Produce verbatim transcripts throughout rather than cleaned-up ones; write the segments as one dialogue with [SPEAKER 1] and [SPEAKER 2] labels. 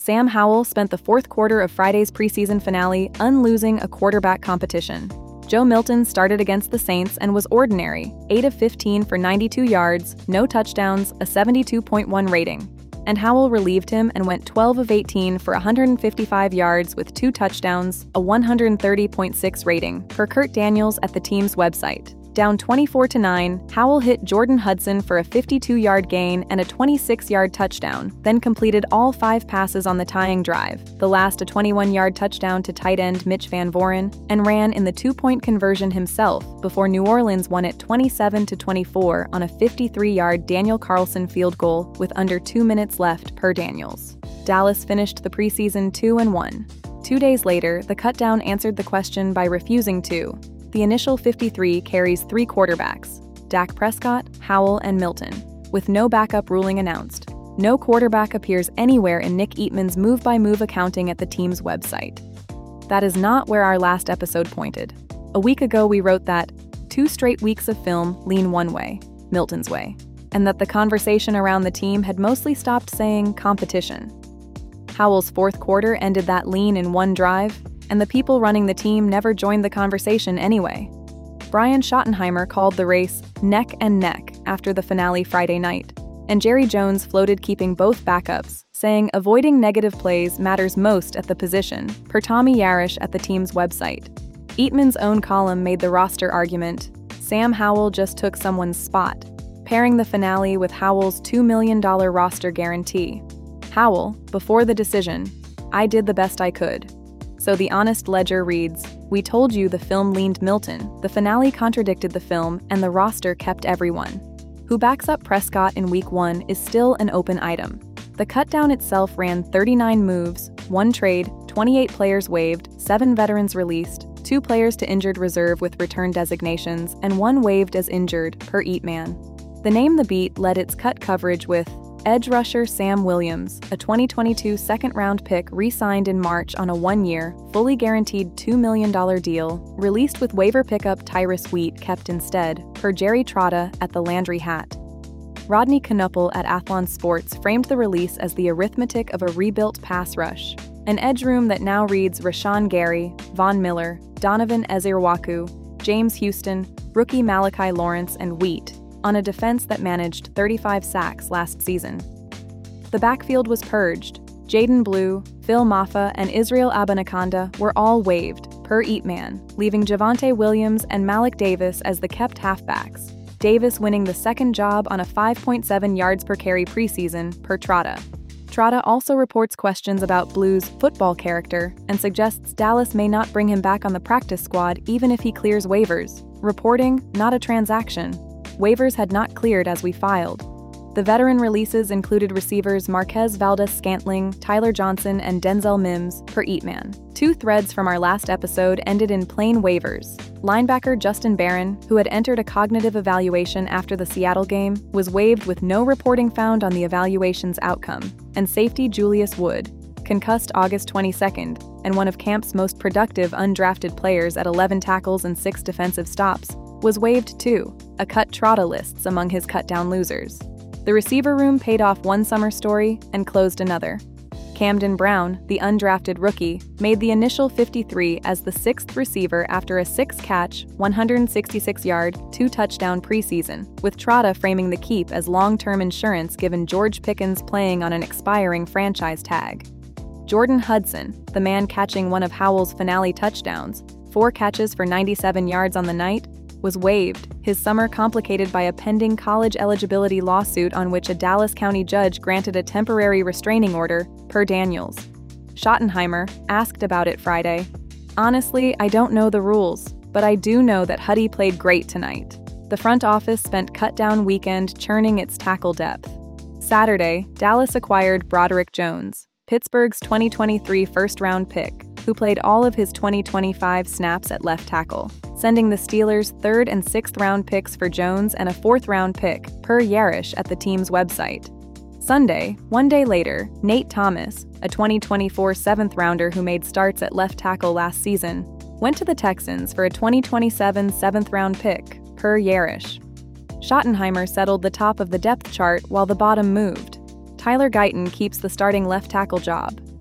[SPEAKER 1] Sam Howell spent the fourth quarter of Friday's preseason finale unlosing a quarterback competition. Joe Milton started against the Saints and was ordinary, eight of fifteen for ninety-two yards, no touchdowns, a seventy-two point one rating. And Howell relieved him and went twelve of eighteen for one hundred fifty-five yards with two touchdowns, a one hundred thirty point six rating, per Kurt Daniels at the team's website. Down twenty-four to nine, Howell hit Jordan Hudson for a fifty-two-yard gain and a twenty-six-yard touchdown, then completed all five passes on the tying drive, the last a twenty-one-yard touchdown to tight end Mitch Van Voren, and ran in the two-point conversion himself before New Orleans won it twenty-seven to twenty-four on a fifty-three-yard Daniel Carlson field goal with under two minutes left per Daniels. Dallas finished the preseason two and one. Two days later, the cutdown answered the question by refusing to. The initial fifty-three carries three quarterbacks, Dak Prescott, Howell, and Milton, with no backup ruling announced. No quarterback appears anywhere in Nick Eatman's move-by-move accounting at the team's website. That is not where our last episode pointed. A week ago we wrote that two straight weeks of film lean one way, Milton's way, and that the conversation around the team had mostly stopped saying competition. Howell's fourth quarter ended that lean in one drive, and the people running the team never joined the conversation anyway. Brian Schottenheimer called the race neck and neck after the finale Friday night, and Jerry Jones floated keeping both backups, saying avoiding negative plays matters most at the position, per Tommy Yarish at the team's website. Eatman's own column made the roster argument, Sam Howell just took someone's spot, pairing the finale with Howell's two million dollars roster guarantee. Howell, before the decision, I did the best I could. So the Honest Ledger reads, we told you the film leaned Milton, the finale contradicted the film, and the roster kept everyone. Who backs up Prescott in week one is still an open item. The cutdown itself ran thirty-nine moves, one trade, twenty-eight players waived, seven veterans released, two players to injured reserve with return designations, and one waived as injured, per Eatman. The Name the Beat led its cut coverage with edge rusher Sam Williams, a twenty twenty-two second-round pick re-signed in March on a one-year, fully guaranteed two million dollars deal, released with waiver pickup Tyrus Wheat kept instead, per Jerry Trotta at the Landry Hat. Rodney Knuppel at Athlon Sports framed the release as the arithmetic of a rebuilt pass rush, an edge room that now reads Rashawn Gary, Von Miller, Donovan Ezerwaku, James Houston, rookie Malachi Lawrence, and Wheat, on a defense that managed thirty-five sacks last season. The backfield was purged. Jaden Blue, Phil Maffa, and Israel Abanikanda were all waived, per Eatman, leaving Javonte Williams and Malik Davis as the kept halfbacks, Davis winning the second job on a five point seven yards per carry preseason, per Trotta. Trotta also reports questions about Blue's football character and suggests Dallas may not bring him back on the practice squad even if he clears waivers, reporting, not a transaction. Waivers had not cleared as we filed. The veteran releases included receivers Marquez Valdes-Scantling, Tyler Johnson, and Denzel Mims, per Eatman. Two threads from our last episode ended in plain waivers. Linebacker Justin Barron, who had entered a cognitive evaluation after the Seattle game, was waived with no reporting found on the evaluation's outcome, and safety Julius Wood, concussed August twenty-second, and one of camp's most productive undrafted players at eleven tackles and six defensive stops, was waived too, a cut Trotta lists among his cut-down losers. The receiver room paid off one summer story and closed another. Camden Brown, the undrafted rookie, made the initial fifty-three as the sixth receiver after a six-catch, one hundred sixty-six yard, two-touchdown preseason, with Trotta framing the keep as long-term insurance given George Pickens playing on an expiring franchise tag. Jordan Hudson, the man catching one of Howell's finale touchdowns, four catches for ninety-seven yards on the night, was waived, his summer complicated by a pending college eligibility lawsuit on which a Dallas County judge granted a temporary restraining order, per Daniels. Schottenheimer asked about it Friday. Honestly, I don't know the rules, but I do know that Huddy played great tonight. The front office spent cut-down weekend churning its tackle depth. Saturday, Dallas acquired Broderick Jones, Pittsburgh's twenty twenty-three first-round pick, who played all of his twenty twenty-five snaps at left tackle, sending the Steelers' third and sixth round picks for Jones and a fourth round pick, per Yarish at the team's website. Sunday, one day later, Nate Thomas, a twenty twenty-four seventh rounder who made starts at left tackle last season, went to the Texans for a twenty twenty-seven seventh round pick, per Yarish. Schottenheimer settled the top of the depth chart while the bottom moved. Tyler Guyton keeps the starting left tackle job.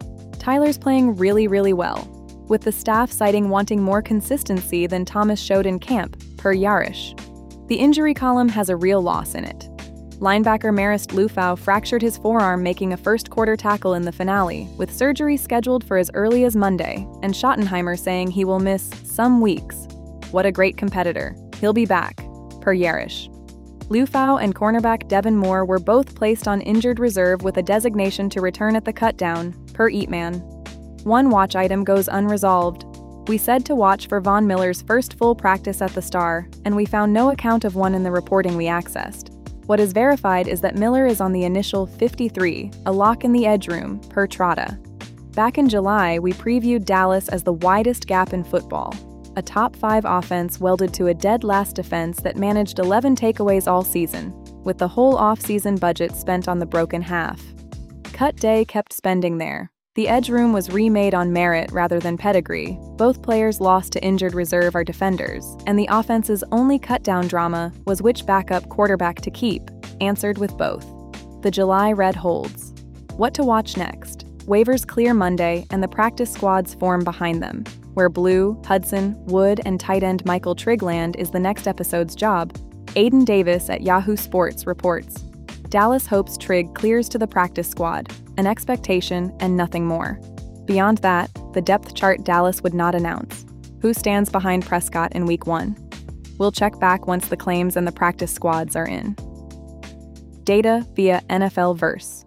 [SPEAKER 1] Tyler's playing really, really well, with the staff citing wanting more consistency than Thomas showed in camp, per Yarish. The injury column has a real loss in it. Linebacker Marist Liufau fractured his forearm making a first-quarter tackle in the finale, with surgery scheduled for as early as Monday, and Schottenheimer saying he will miss some weeks. What a great competitor. He'll be back, per Yarish. Liufau and cornerback Devin Moore were both placed on injured reserve with a designation to return at the cutdown, per Eatman. One watch item goes unresolved. We said to watch for Von Miller's first full practice at the Star, and we found no account of one in the reporting we accessed. What is verified is that Miller is on the initial fifty-three, a lock in the edge room, per Trotta. Back in July, we previewed Dallas as the widest gap in football, a top five offense welded to a dead last defense that managed eleven takeaways all season, with the whole off-season budget spent on the broken half. Cut Day kept spending there. The edge room was remade on merit rather than pedigree. Both players lost to injured reserve are defenders, and the offense's only cut-down drama was which backup quarterback to keep, answered with both. The July red holds. What to watch next? Waivers clear Monday, and the practice squads form behind them, where Blue, Hudson, Wood, and tight end Michael Trigland is the next episode's job. Aiden Davis at Yahoo Sports reports. Dallas hopes Trig clears to the practice squad, an expectation and nothing more. Beyond that, the depth chart Dallas would not announce. Who stands behind Prescott in week one? We'll check back once the claims and the practice squads are in. Data via N F L Verse.